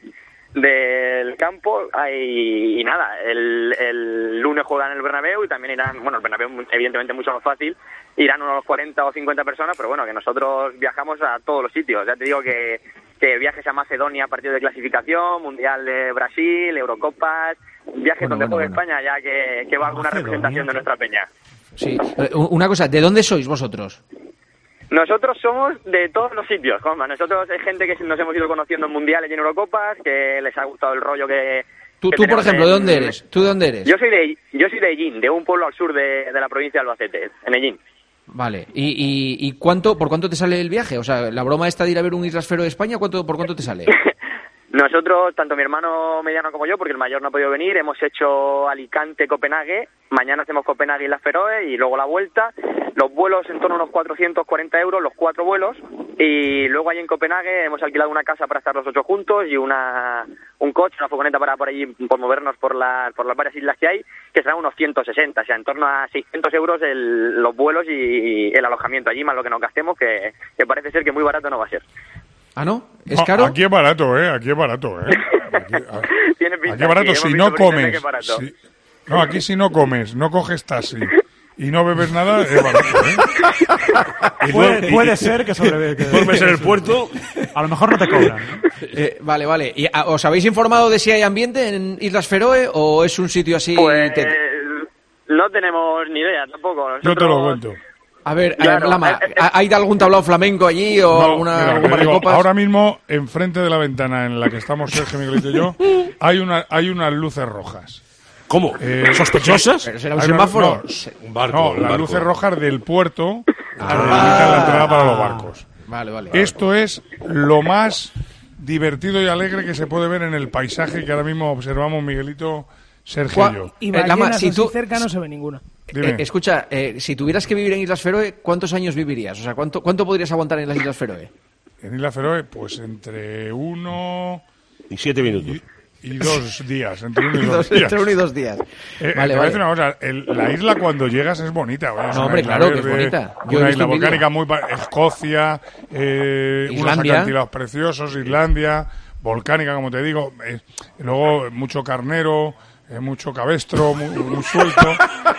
del campo. Hay, y nada, el, el lunes juegan en el Bernabéu y también irán, bueno, el Bernabéu evidentemente mucho más fácil, irán unos cuarenta o cincuenta personas, pero bueno, que nosotros viajamos a todos los sitios. Ya te digo que, que viajes a Macedonia, partidos de clasificación, Mundial de Brasil, Eurocopas, viajes bueno, donde bueno, juegue bueno. España, ya que, que va alguna representación de nuestra peña. Sí. Una cosa, ¿de dónde sois vosotros? Nosotros somos de todos los sitios, Juanma. Nosotros hay gente que nos hemos ido conociendo en Mundiales y en Eurocopas, que les ha gustado el rollo que... Tú, que tú por ejemplo, en... ¿de dónde eres? ¿Tú de dónde eres? Yo soy de yo soy de Ellín, de un pueblo al sur de, de la provincia de Albacete, en Ellín. Vale. ¿Y, y, y cuánto, por cuánto te sale el viaje? O sea, la broma esta de ir a ver un Islas Feroe de España, ¿cuánto, por cuánto te sale? Nosotros, tanto mi hermano mediano como yo, porque el mayor no ha podido venir, hemos hecho Alicante, Copenhague, mañana hacemos Copenhague y las Feroe y luego la vuelta. Los vuelos en torno a unos cuatrocientos cuarenta euros, los cuatro vuelos, y luego ahí en Copenhague hemos alquilado una casa para estar los ocho juntos y una un coche, una furgoneta para por allí, por movernos por, la, por las varias islas que hay, que serán unos ciento sesenta, o sea, en torno a seiscientos euros el, los vuelos y el alojamiento allí, más lo que nos gastemos, que, que parece ser que muy barato no va a ser. ¿Ah, no? ¿Es no, caro? Aquí es barato, ¿eh? Aquí es barato, ¿eh? Aquí, a, Tiene pinta, aquí es barato sí, si no comes. Si, no, aquí si no comes, no coges taxi y no bebes nada, es barato, ¿eh? Y puede, puede ser que sobrevive. Que duermes en el puerto, a lo mejor no te cobran. Eh, vale, vale. ¿Y a, os habéis informado de si hay ambiente en Islas Feroe o es un sitio así? Pues te... no tenemos ni idea tampoco. Nosotros... Yo te lo cuento. A ver, claro, Lama, eh, eh, ¿hay algún tablao flamenco allí o no, alguna, mira, algún par de digo, copas? ahora mismo, enfrente de la ventana en la que estamos Sergio, Miguelito y yo, hay una hay unas luces rojas. ¿Cómo? Eh, ¿Sospechosas? ¿Pero será un semáforo? No, un barco, no un las barco. luces rojas del puerto Ah. que delimitan la entrada para los barcos. Vale, vale. Esto es lo más divertido y alegre que se puede ver en el paisaje que ahora mismo observamos Miguelito, Sergio y yo. Y Eh, ballenas Lama, si así tú- cerca no se ve ninguna. Eh, escucha, eh, si tuvieras que vivir en Islas Feroe, ¿cuántos años vivirías? O sea, ¿cuánto, cuánto podrías aguantar en las Islas Feroe? En Isla Feroe, pues entre uno y siete minutos. Y, y dos días, entre uno y dos Dos- días. entre uno y dos días. Eh, Vale, te voy a vale. decir una cosa, el- la isla cuando llegas es bonita. ¿Ves? No, Una hombre, isla claro que es verde, bonita. Yo he una visto isla un vídeo. volcánica muy... pa- Escocia, eh, unos Islandia. acantilados preciosos, Islandia, volcánica, como te digo. eh, luego mucho carnero, eh, mucho cabestro, muy, muy suelto.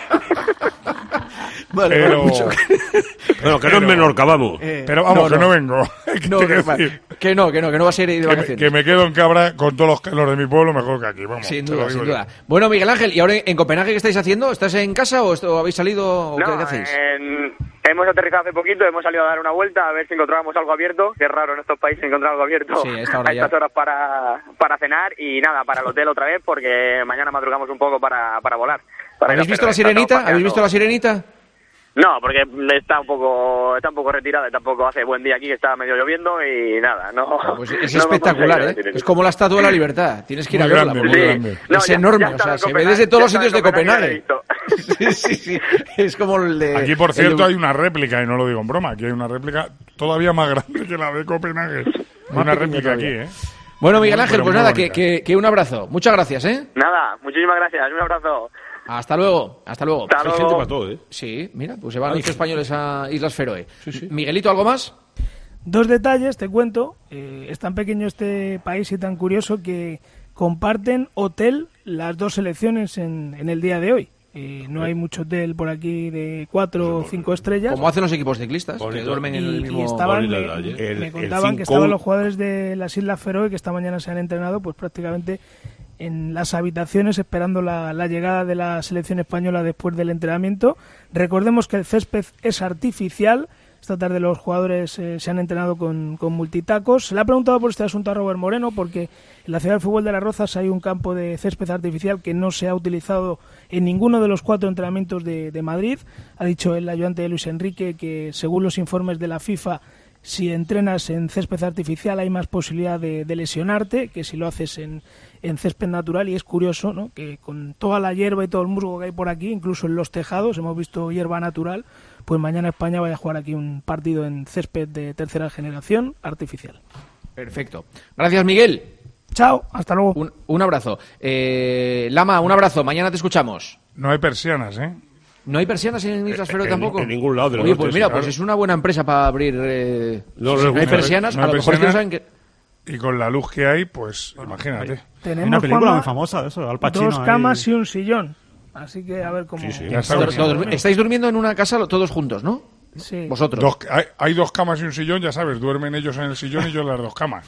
Vale, pero, vale, mucho. Bueno, que no es Menorca, vamos. Eh, pero vamos, no, que no. no vengo. ¿Qué No, te que, quiero decir? que no, que no, que no va a ser ir de Que me, vacaciones. que me quedo en Cabra con todos los, los de mi pueblo mejor que aquí, vamos. Sin te lo duda, digo sin yo. duda. Bueno, Miguel Ángel, ¿y ahora en Copenhague qué estáis haciendo? ¿Estás en casa o, esto, o habéis salido o No, qué, qué hacéis? en- hemos aterrizado hace poquito, hemos salido a dar una vuelta a ver si encontrábamos algo abierto, que es raro en estos países encontrar algo abierto Sí, a esta hora ya. estas horas para, para cenar y nada, para el hotel otra vez porque mañana madrugamos un poco para, para volar. Para ir a ¿Habéis visto la Feroe. sirenita? Estamos ¿Habéis visto la paseando. sirenita? No, porque está un poco está un poco retirada y tampoco hace buen día aquí, que está medio lloviendo y nada, no. Pues es no hemos espectacular, conseguido ¿eh? decir Es como la Estatua de la Libertad. Tienes que ir Muy a verla. grande, porque muy grande. No, es ya- enorme, ya o estaba sea, en se ve Copenhague, desde todos los ya sitios de estaba en Copenhague. Copenhague, Sí, sí, sí. Es como el de... Aquí, por el cierto, de- hay una réplica, y no lo digo en broma, aquí hay una réplica todavía más grande que la de Copenhague. Hay una pequeña réplica aquí, todavía. ¿eh? Bueno, Miguel Muy, Ángel, pero pues muy nada, que, bonita. que, que un abrazo. Muchas gracias, ¿eh? Nada, muchísimas gracias, un abrazo. Hasta luego, hasta luego. Hasta Hay luego. gente para todo, ¿eh? Sí, mira, pues se van ocho españoles a Islas Feroe. Miguelito, ¿algo más? Dos detalles, te cuento. Eh, es tan pequeño este país y tan curioso que comparten hotel las dos selecciones en, en el día de hoy. Eh, no hay mucho hotel por aquí de cuatro o cinco estrellas. Como hacen los equipos ciclistas, que Bonito. duermen en el Y, mismo... y estaban, Bonito me, detalle. me El- contaban el que cinco- estaban los jugadores de las Islas Feroe que esta mañana se han entrenado pues prácticamente en las habitaciones esperando la, la llegada de la selección española después del entrenamiento. Recordemos que el césped es artificial. Esta tarde los jugadores eh, se han entrenado con, con multitacos. Se le ha preguntado por este asunto a Robert Moreno porque en la ciudad del fútbol de Las Rozas hay un campo de césped artificial que no se ha utilizado en ninguno de los cuatro entrenamientos de, de Madrid. Ha dicho el ayudante de Luis Enrique que según los informes de la FIFA si entrenas en césped artificial hay más posibilidad de, de lesionarte que si lo haces en, en césped natural. Y es curioso, ¿no?, que con toda la hierba y todo el musgo que hay por aquí, incluso en los tejados, hemos visto hierba natural, pues mañana España vaya a jugar aquí un partido en césped de tercera generación artificial. Perfecto. Gracias, Miguel. Chao, hasta luego. Un, un abrazo. Eh, Lama, un abrazo. Mañana te escuchamos. No hay persianas, ¿eh? ¿No hay persianas en Islas Feroe tampoco? En ningún lado. De Oye, pues mira, claro, pues es una buena empresa para abrir... Eh, no, si no, no hay persianas, no hay, a lo mejor es que no saben que... Y con la luz que hay, pues imagínate. Tenemos, hay una película Juanma, muy famosa de eso, Al Pacino. Dos camas ahí. y un sillón. Así que a ver cómo... Sí, sí. Estáis durmiendo en una casa todos juntos, ¿no? Sí. Vosotros. Dos, hay, hay dos camas y un sillón, ya sabes, duermen ellos en el sillón y yo en las dos camas.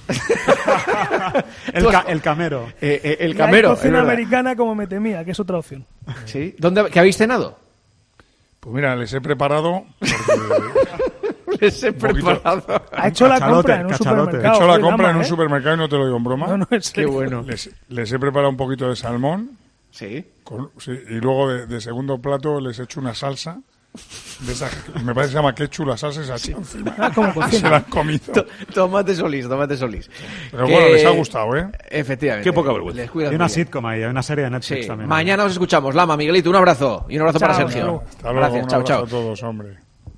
el, ca el camero. Eh, eh, el y camero. Hay cocina americana como me temía, que es otra opción. ¿Sí? ¿Dónde, ¿Qué habéis cenado? Pues mira, les he preparado... Porque... les he preparado... Ha hecho la compra en un supermercado. Ha hecho la compra Lama, en un ¿eh? supermercado y no te lo digo en broma. No, no, es Qué bueno. Les, les he preparado un poquito de salmón. Sí. Con, sí y luego de, de segundo plato les he hecho una salsa. De esa, me parece que se llama ketchup, la salsa esa sí. encima. Ah, como se la han comido. To tomate Solís, tomate Solís. Pero que... bueno, les ha gustado, ¿eh? Efectivamente. Qué poca vergüenza. Hay una sitcom ahí, hay una serie de Netflix sí. también. Mañana os escuchamos. Lama, Miguelito, un abrazo. Y un abrazo chao, para Sergio. Chao. Hasta luego, Gracias, un chao, abrazo chao. a todos, hombre.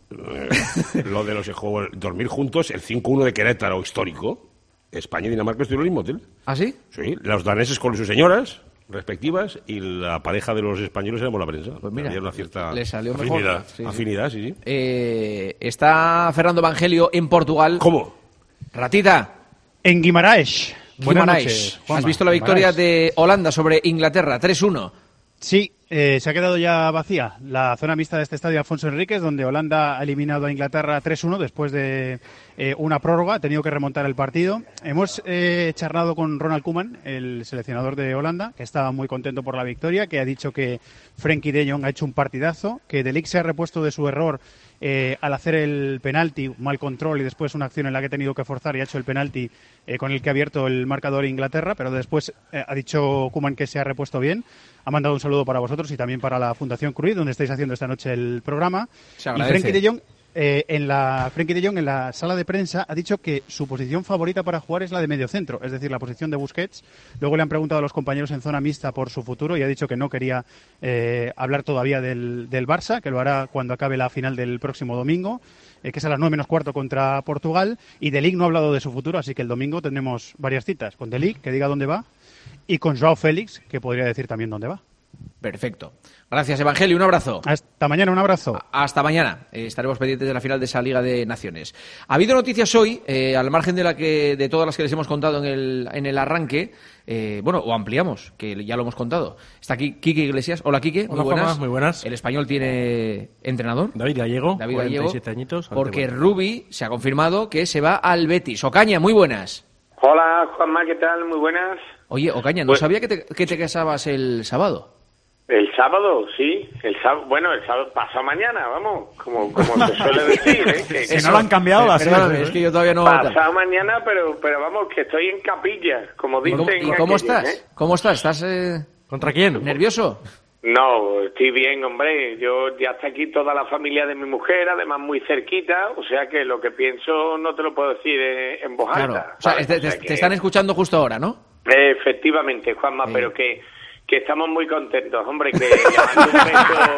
Lo de los juegos, dormir juntos, el cinco uno de Querétaro histórico, España y Dinamarca estuvieron en el mismo hotel. ¿Ah, sí? Sí, los daneses con sus señoras respectivas y la pareja de los españoles éramos la prensa. Pues mira, había una cierta le salió afinidad, mejor. Sí, afinidad, sí, sí. Eh, está Fernando Evangelio en Portugal. ¿Cómo? Ratita. En Guimarães. Buenas Guimarães. noches, Juanma. ¿Has visto la victoria Guimarães. de Holanda sobre Inglaterra? tres uno. Sí, eh, se ha quedado ya vacía la zona mixta de este estadio Alfonso Enríquez, donde Holanda ha eliminado a Inglaterra tres uno después de eh, una prórroga. Ha tenido que remontar el partido. Hemos eh, charlado con Ronald Koeman, el seleccionador de Holanda, que estaba muy contento por la victoria, que ha dicho que Frenkie de Jong ha hecho un partidazo, que De Ligt se ha repuesto de su error eh, al hacer el penalti, mal control y después una acción en la que ha tenido que forzar y ha hecho el penalti eh, con el que ha abierto el marcador Inglaterra, pero después eh, ha dicho Koeman que se ha repuesto bien. Ha mandado un saludo para vosotros y también para la Fundación Cruyff, donde estáis haciendo esta noche el programa. Se y agradece. Frenkie de Jong, eh, en la Frenkie de Jong en la sala de prensa ha dicho que su posición favorita para jugar es la de mediocentro, es decir, la posición de Busquets. Luego le han preguntado a los compañeros en zona mixta por su futuro y ha dicho que no quería eh, hablar todavía del, del Barça, que lo hará cuando acabe la final del próximo domingo, eh, que es a las nueve menos cuarto contra Portugal. Y De Ligt no ha hablado de su futuro, así que el domingo tendremos varias citas con De Ligt, que diga dónde va, y con Joao Félix, que podría decir también dónde va. Perfecto. Gracias, Evangelio. Un abrazo. Hasta mañana, un abrazo. Hasta mañana. Eh, estaremos pendientes de la final de esa Liga de Naciones. Ha habido noticias hoy, eh, al margen de la que de todas las que les hemos contado en el, en el arranque, eh, bueno, o ampliamos, que ya lo hemos contado. Está aquí Quique Iglesias. Hola, Quique. Hola, muy buenas. Juanma, muy buenas. El español tiene entrenador. David Gallego, David cuarenta y siete Gallego, añitos. porque Rubi se ha confirmado que se va al Betis. Ocaña, muy buenas. Hola, Juanma, ¿qué tal? Muy buenas. Oye, Ocaña, no Pues- sabía que te, que te casabas el sábado. El sábado, sí. El sábado, bueno, el sábado pasado mañana, vamos, como, como se suele decir, ¿eh? Que, Si no lo han cambiado, Eh, así perdóname, es, es ¿eh? que yo todavía no... pasado mañana, pero, pero vamos, que estoy en capilla, como ¿Y dicen. cómo, y cómo aquellos, estás? ¿eh? ¿Cómo estás? ¿Estás eh, ¿Contra quién? nervioso? No, estoy bien, hombre. Yo ya está aquí toda la familia de mi mujer, además muy cerquita, o sea que lo que pienso no te lo puedo decir eh, en voz Claro. alta. O sea, ¿sabes? te, O sea te- que- te están escuchando justo ahora, ¿no? Efectivamente, Juanma, Sí. pero que, que estamos muy contentos, hombre, que llamando un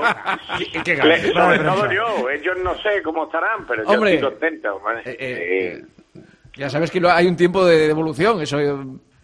beso, ¿Qué le- ganas? sobre todo yo, ellos no sé cómo estarán, pero Hombre. yo estoy contento. ¿vale? Eh, eh, Ya sabes que lo- hay un tiempo de devolución, eso... eh,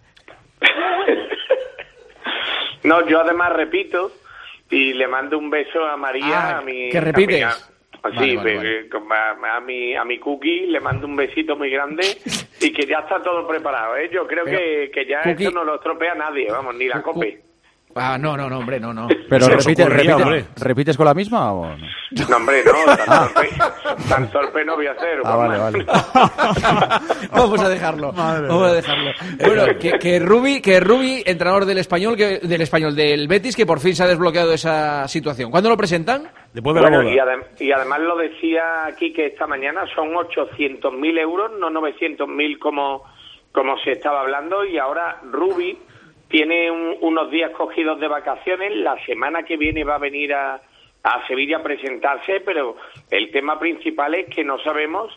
No, yo además repito y le mando un beso a María, Ah, a mi... ¿que repites? a mi- Vale, Sí, vale, eh, vale. eh, con- a, a mi a mi Cookie le mando un besito muy grande y que ya está todo preparado, ¿eh? Yo creo Pero, que, que ya Cookie- esto no lo estropea nadie, vamos, ni la COPE. Ah, no, no, no, hombre, no, no. Pero Se nos repite, ocurría, repite- hombre. ¿repites con la misma o no? No, hombre, no, tan torpe, tan torpe no voy a hacer. Ah, vale, Juanma. vale. Vamos a dejarlo. Madre Vamos a mía. dejarlo. Bueno, que, que Rubi, que Rubi, entrenador del español, que, del español del Betis, que por fin se ha desbloqueado esa situación. ¿Cuándo lo presentan? Después de la Bueno, boda. y, adem- y además lo decía aquí que esta mañana son ochocientos mil euros, no novecientos mil como, como se estaba hablando, y ahora Rubi tiene un- unos días cogidos de vacaciones, la semana que viene va a venir a, a Sevilla a presentarse, pero el tema principal es que no sabemos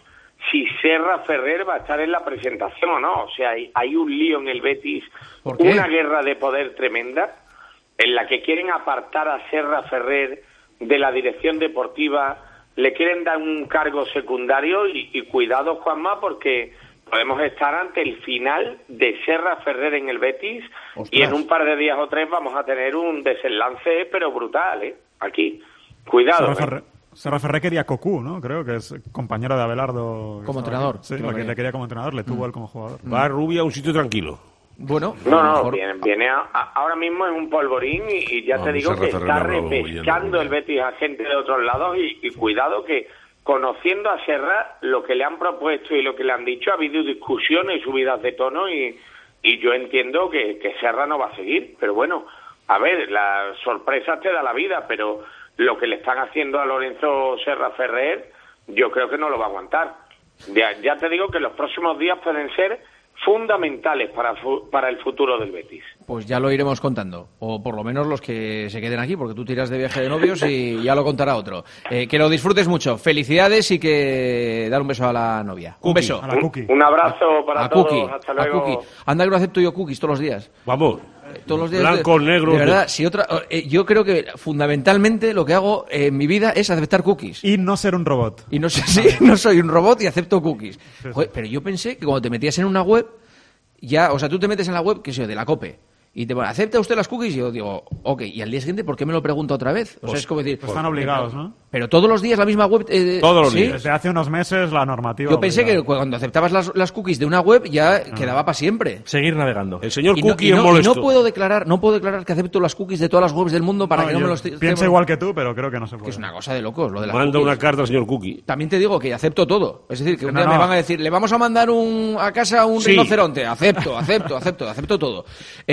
si Serra Ferrer va a estar en la presentación o no. O sea, hay, hay un lío en el Betis, ¿Por qué? una guerra de poder tremenda, en la que quieren apartar a Serra Ferrer de la dirección deportiva, le quieren dar un cargo secundario y, y cuidado, Juanma, porque podemos estar ante el final de Serra Ferrer en el Betis. Ostras. Y en un par de días o tres vamos a tener un desenlace, pero brutal, ¿eh? Aquí. Cuidado. Serra Ferrer, Serra Ferrer quería Cocu, ¿no? Creo que es compañero de Abelardo. Como entrenador. Aquí. Sí, lo que le quería como entrenador, le tuvo mm. él como jugador. Va Rubio a un sitio tranquilo. Bueno, no, no, viene, viene a, a, ahora mismo es un polvorín y, y ya no, te digo que está repescando el Betis a gente de otros lados y, y cuidado que conociendo a Serra, lo que le han propuesto y lo que le han dicho, ha habido discusiones y subidas de tono y, y yo entiendo que, que Serra no va a seguir, pero bueno, a ver, las sorpresas te da la vida, pero lo que le están haciendo a Lorenzo Serra Ferrer, yo creo que no lo va a aguantar. Ya, ya te digo que los próximos días pueden ser fundamentales para, para el futuro del Betis. Pues ya lo iremos contando, o por lo menos los que se queden aquí, porque tú tiras de viaje de novios y ya lo contará otro. Eh, que lo disfrutes mucho, felicidades y que dar un beso a la novia. Cookie, un beso. A la Cookie. Un abrazo para a todos, Cookie, hasta luego. A Cookie. Anda que lo acepto yo cookies todos los días. Vamos. Todos los días. Blanco, de, negro. De verdad, si otra, eh, yo creo que fundamentalmente lo que hago en mi vida es aceptar cookies. Y no ser un robot. Y no sé si no soy un robot y acepto cookies. Joder, pero yo pensé que cuando te metías en una web, ya, o sea, tú te metes en la web, que sé yo, de la COPE, y te pone, ¿acepta usted las cookies? Y yo digo, ok, y al día siguiente, ¿por qué me lo pregunta otra vez? O pues, sea, es como decir... Pues están obligados, ¿no? Pero todos los días la misma web... Eh, todos los ¿sí? días. Desde hace unos meses la normativa... Yo pensé obligada. que cuando aceptabas las, las cookies de una web ya ah. quedaba para siempre. Seguir navegando. El señor y no, Cookie y no, es molesto. Y no puedo declarar, no puedo declarar que acepto las cookies de todas las webs del mundo para no, que no yo me los... Pienso igual que tú, pero creo que no se puede. Que es una cosa de locos, lo de las Manda cookies. una carta al señor Cookie. También te digo que acepto todo. Es decir, que un no, día no. me van a decir, le vamos a mandar un, a casa un sí. rinoceronte. Acepto, acepto, acepto, acepto todo.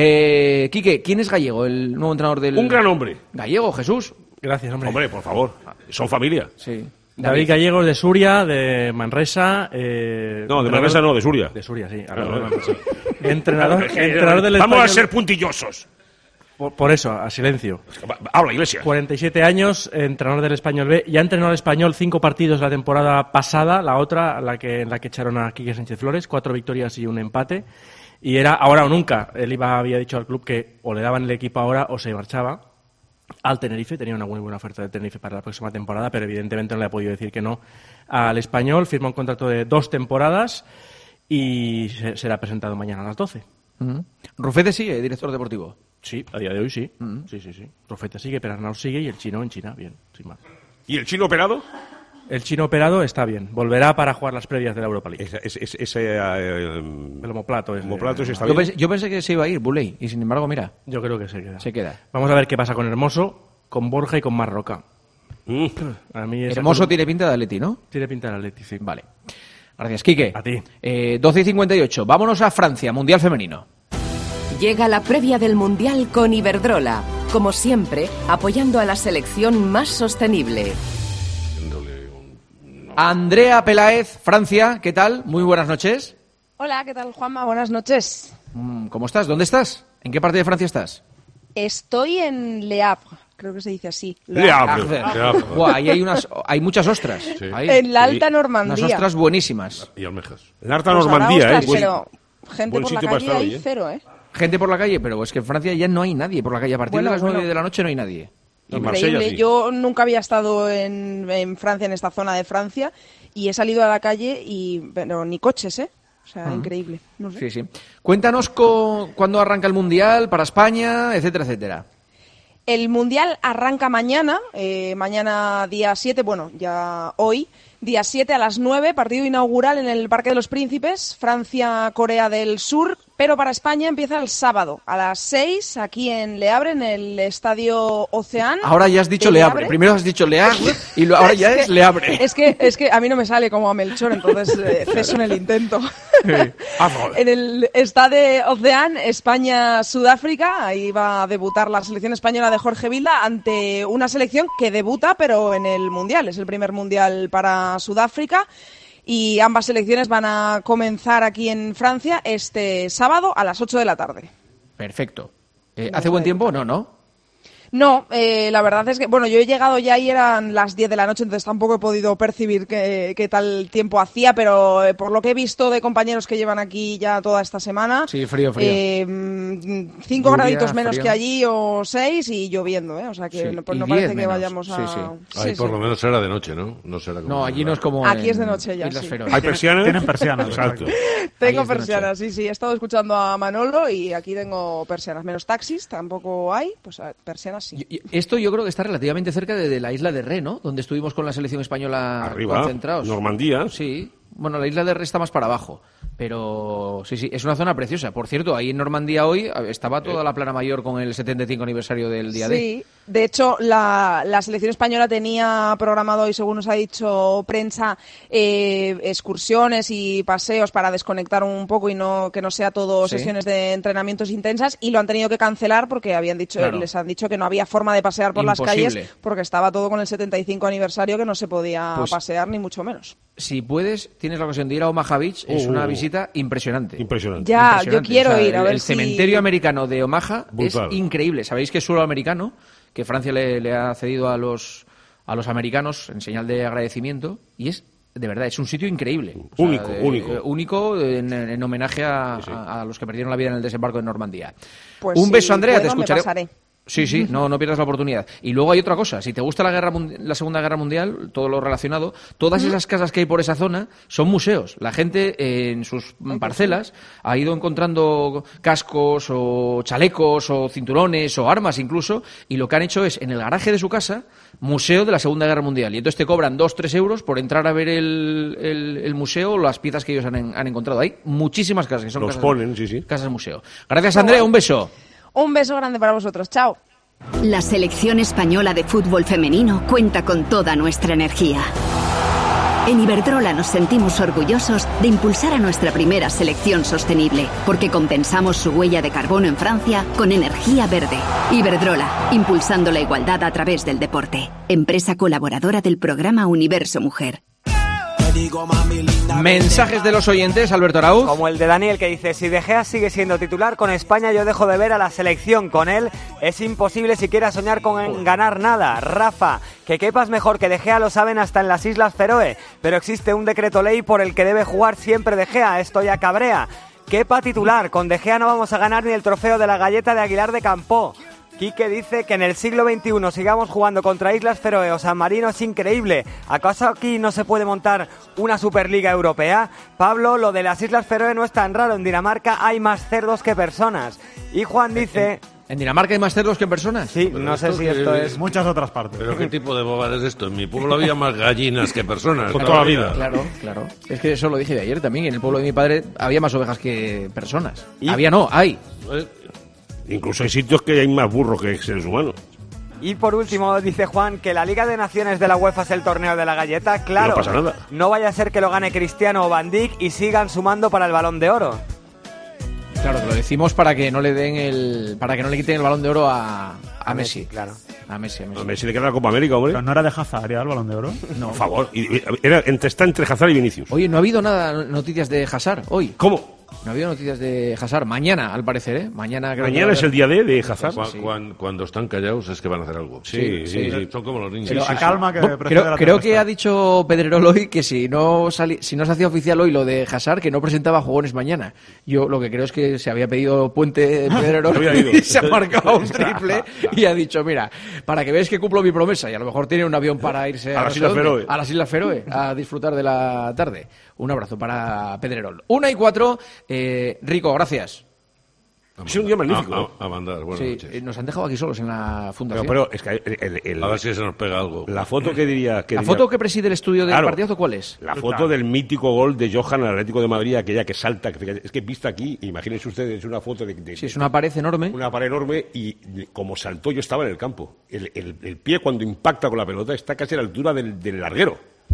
Eh, Quique, ¿quién es Gallego, el nuevo entrenador del... Un gran hombre. Gallego, Jesús. Gracias, hombre. Hombre, por favor. Son familia. Sí. David Gallegos de Suria, de Manresa. Eh, no, de Manresa no, de Suria. De Suria, sí. Claro, de Manresa. Entrenador, entrenador del Vamos español, a ser puntillosos. Por, por eso, a silencio. Habla, Iglesias. cuarenta y siete años, entrenador del Español B. Ya entrenó al Español cinco partidos la temporada pasada, la otra, la que, en la que echaron a Quique Sánchez Flores, cuatro victorias y un empate. Y era ahora o nunca. Él iba, había dicho al club que o le daban el equipo ahora o se marchaba al Tenerife. Tenía una muy buena oferta de Tenerife para la próxima temporada, pero evidentemente no le ha podido decir que no al Español. Firma un contrato de dos temporadas y se, será presentado mañana a las doce. Uh-huh. Rufete sigue, director deportivo. Sí, a día de hoy sí. Uh-huh. Sí, sí, sí. Rufete sigue, Perarnau sigue y el chino en China, bien, sin más. ¿Y el chino operado? El chino operado está bien. Volverá para jugar las previas de la Europa League. Ese, ese, ese eh, el homoplato. El homoplato ese está yo bien. Pensé, yo pensé que se iba a ir, Buley, y sin embargo, mira. Yo creo que se queda. Se queda. Vamos a ver qué pasa con Hermoso, con Borja y con Marroca. Mm. A mí Hermoso tiene pinta de Atleti, ¿no? Tiene pinta de Atleti, sí. Vale. Gracias, Quique. A ti. Eh, doce y cincuenta y ocho. Vámonos a Francia, Mundial Femenino. Llega la previa del Mundial con Iberdrola. Como siempre, apoyando a la selección más sostenible. Andrea Peláez, Francia, ¿qué tal? Muy buenas noches. Hola, ¿qué tal, Juanma? Buenas noches. ¿Cómo estás? ¿Dónde estás? ¿En qué parte de Francia estás? Estoy en Le Havre, creo que se dice así. Le Havre. Wow, ahí hay, unas, hay muchas ostras. Sí. Ahí. En la Alta Sí. Normandía. Unas ostras buenísimas. Y almejas. En la Alta Pues Normandía, habrá ¿eh? ostras, pero gente buen por la sitio para calle estar hay hoy, ¿eh? cero, ¿eh? Gente por la calle, pero es que en Francia ya no hay nadie por la calle. A partir Bueno, de las nueve bueno. de la noche no hay nadie. En Marsella, Increíble. sí. Yo nunca había estado en, en Francia, en esta zona de Francia, y he salido a la calle y pero ni coches, ¿eh? O sea, Ah. increíble. No sé. Sí, sí. Cuéntanos co- cuándo arranca el Mundial para España, etcétera, etcétera. El Mundial arranca mañana, eh, mañana día siete, bueno, ya hoy, día siete a las nueve, partido inaugural en el Parque de los Príncipes, Francia-Corea del Sur, pero para España empieza el sábado a las seis, aquí en Le Havre, en el Estadio Ocean. Ahora ya has dicho de Le Havre. Primero has dicho Le Havre y lo- ahora ya es Le Havre. Es que, es que a mí no me sale como a Melchor, entonces eh, ceso en el intento. En el Estadio Ocean, España-Sudáfrica, ahí va a debutar la selección española de Jorge Vilda ante una selección que debuta, pero en el Mundial. Es el primer Mundial para Sudáfrica. Y ambas selecciones van a comenzar aquí en Francia este sábado a las ocho de la tarde. Perfecto. Eh, ¿Hace buen tiempo? No, ¿no? No, eh, la verdad es que, bueno, yo he llegado ya y eran las diez de la noche, entonces tampoco he podido percibir qué, qué tal tiempo hacía, pero eh, por lo que he visto de compañeros que llevan aquí ya toda esta semana... Sí, frío, frío. Eh, cinco Lluvia, graditos menos frío. que allí o seis y lloviendo, ¿eh? O sea que Sí, no, pues y no diez parece que menos. vayamos a... Sí, sí. Ahí Sí, por sí. lo menos será de noche, ¿no? No será como No, allí no es como Aquí en es de noche ya, Islas sí. Feroe. ¿Hay persianas? Tienen persianas. Exacto. Tengo es de persianas, sí, sí. He estado escuchando a Manolo y aquí tengo persianas. Menos taxis, tampoco hay, pues a ver, persianas sí. Y- y Esto yo creo que está relativamente cerca de, de la isla de Ré, ¿no? Donde estuvimos con la selección española Arriba, concentrados. Normandía. Sí. Bueno, la isla de Ré está más para abajo. Pero sí, sí, es una zona preciosa. Por cierto, ahí en Normandía hoy estaba toda la plana mayor con el setenta y cinco aniversario del día D. Sí, de hecho, la, la selección española tenía programado hoy, según nos ha dicho prensa, eh, excursiones y paseos para desconectar un poco y no que no sea todo Sí. sesiones de entrenamientos intensas, y lo han tenido que cancelar porque habían dicho, Claro. les han dicho que no había forma de pasear por Imposible. las calles porque estaba todo con el setenta y cinco aniversario, que no se podía Pues- pasear ni mucho menos. Si puedes, tienes la ocasión de ir a Omaha Beach. Es Uh, una visita impresionante. Impresionante. Ya, Impresionante. yo quiero O sea, ir, a el, ver el si- cementerio americano de Omaha Brutal. es increíble. Sabéis que es suelo americano, que Francia le, le ha cedido a los, a los americanos en señal de agradecimiento, y es, de verdad, es un sitio increíble. O sea, Único, eh, único. eh, único en, en homenaje a, a- a los que perdieron la vida en el desembarco de Normandía. Pues Un si beso, Andrea, te puedo, me escucharé. pasaré. Sí, sí, no, no pierdas la oportunidad. Y luego hay otra cosa, si te gusta la guerra mundi- la Segunda Guerra Mundial, todo lo relacionado, todas esas casas que hay por esa zona son museos. La gente eh, en sus mm, parcelas ha ido encontrando cascos o chalecos o cinturones o armas incluso, y lo que han hecho es, en el garaje de su casa, museo de la Segunda Guerra Mundial. Y entonces te cobran dos, tres euros por entrar a ver el, el, el museo o las piezas que ellos han, en- han encontrado. Hay muchísimas casas que son Los casas, ponen, sí, sí. casas museo. Gracias, Andrea, un beso. Un beso grande para vosotros. Chao. La selección española de fútbol femenino cuenta con toda nuestra energía. En Iberdrola nos sentimos orgullosos de impulsar a nuestra primera selección sostenible, porque compensamos su huella de carbono en Francia con energía verde. Iberdrola, impulsando la igualdad a través del deporte. Empresa colaboradora del programa Universo Mujer. Mensajes de los oyentes, Alberto Arauz. Como el de Daniel, que dice: si De Gea sigue siendo titular con España, yo dejo de ver a la selección. Con él es imposible siquiera soñar con ganar nada. Rafa: que quepas mejor que De Gea lo saben hasta en las Islas Feroe, pero existe un decreto ley por el que debe jugar siempre De Gea. Esto ya cabrea. Kepa titular, con De Gea no vamos a ganar ni el trofeo de la galleta de Aguilar de Campó. Quique dice que en el siglo veintiuno sigamos jugando contra Islas Feroe o San Marino es increíble. ¿Acaso aquí no se puede montar una Superliga Europea? Pablo: lo de las Islas Feroe no es tan raro. En Dinamarca hay más cerdos que personas. Y Juan dice... ¿En Dinamarca hay más cerdos que en personas? Sí, Pero no sé esto si que- esto es... Muchas otras partes. ¿Pero qué tipo de bobada es esto? En mi pueblo había más gallinas que personas. Con toda la vida. Claro, claro. Es que eso lo dije de ayer también. En el pueblo de mi padre había más ovejas que personas. ¿Y? Había no, hay. Eh, Incluso hay sitios que hay más burros que seres humanos. Y por último, dice Juan, que la Liga de Naciones de la UEFA es el torneo de la galleta. Claro, No pasa nada. no vaya a ser que lo gane Cristiano o Van Dijk y sigan sumando para el Balón de Oro. Claro, que lo decimos para que no le den el, para que no le quiten el Balón de Oro a, a, A Messi. Messi, claro. A Messi, a Messi. A Messi le queda la Copa América, hombre. Pero no era de Hazard, ¿ya el Balón de Oro? No. Por favor. Y- y- Era entre, está entre Hazard y Vinicius. Oye, no ha habido nada, noticias de Hazard hoy. ¿Cómo? No ha habido noticias de Hazard. Mañana, al parecer, ¿eh? Mañana creo que va Mañana a es haber- el día D de Hazard. Cuan- Sí. cuan- Cuando están callados es que van a hacer algo. Sí, sí, sí. Son como los niños. Pero Sí, a sí, calma que Bueno, precede creo, la creo que tempestad. ha dicho Pedrerol hoy que si no sali- si no se hacía oficial hoy lo de Hazard, que no presentaba jugones mañana. Yo lo que creo es que se había pedido puente Pedrerol Había ido. y se ha marcado un triple y ha dicho, mira, para que veáis que cumplo mi promesa, y a lo mejor tiene un avión para irse A a, las no sé Islas dónde, Feroe. a las Islas Feroe a disfrutar de la tarde. Un abrazo para Pedrerol. Una y cuatro, eh, Rico, gracias. Es un día magnífico. A, a- a mandar, buenas Sí, noches. eh, nos han dejado aquí solos en la Pero, fundación. pero es que el- el- el- A ver si se nos pega algo. la foto que diría... Que ¿La diría- foto que preside el estudio del Claro. partidazo cuál es? La foto del mítico gol de Johan al Atlético de Madrid, aquella que salta, que- es que vista aquí, imagínense ustedes, es una foto de, de- Sí, es una pared enorme. una pared enorme y como saltó yo estaba en el campo. El, el- el pie cuando impacta con la pelota está casi a la altura del, del larguero.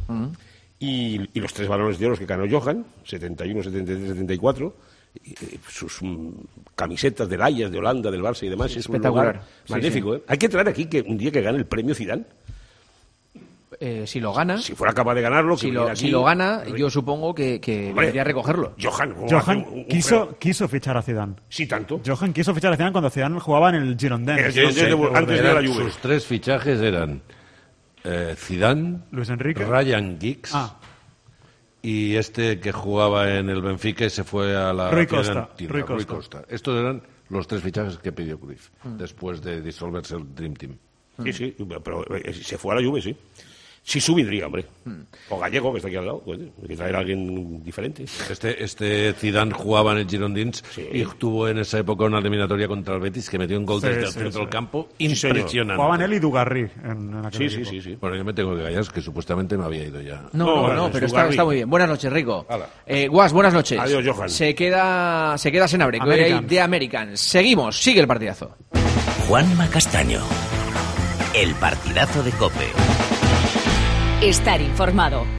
Y, y los tres balones de oro que ganó Johan, setenta y uno, setenta y tres, setenta y cuatro, y, eh, sus mm, camisetas del Ajax, de Holanda, del Barça y demás, es un espectacular. lugar Sí, magnífico. sí. ¿eh? Hay que traer aquí que un día que gane el premio Zidane. Eh, si lo gana... Si fuera capaz de ganarlo... Si lo, si lo gana, yo supongo que, que vendría a recogerlo. Johan, Johan un, un, quiso, un... quiso fichar a Zidane. Sí, tanto. Johan quiso fichar a Zidane cuando Zidane jugaba en el Girondins. Sí, sí, antes de la Juve. Sus tres fichajes eran eh, Zidane, Luis Enrique, Ryan Giggs ah. y este que jugaba en el Benfica y se fue a la... Rui Costa. Rui Costa. Rui Costa. Estos eran los tres fichajes que pidió Cruyff mm. después de disolverse el Dream Team. Sí, sí, pero se fue a la Juve, sí. Sí subidría, hombre. Hmm. O Gallego, que está aquí al lado. Pues, hay que traer a alguien diferente. Este, este Zidane jugaba en el Girondins sí. y tuvo en esa época una eliminatoria contra el Betis que metió un gol sí, desde sí, el centro sí. del campo. Sí, impresionante. Jugaban él y Dugarry en, en sí, sí, sí, sí. Bueno, yo me tengo que callar, que supuestamente me había ido ya. No, no, no, no pero está, está muy bien. Buenas noches, Rico. Eh, Guas, buenas noches. Adiós, Johan. Se queda, se queda Senabre, que hoy de American. Seguimos, sigue el partidazo. Juanma Castaño. El partidazo de COPE. Estar informado.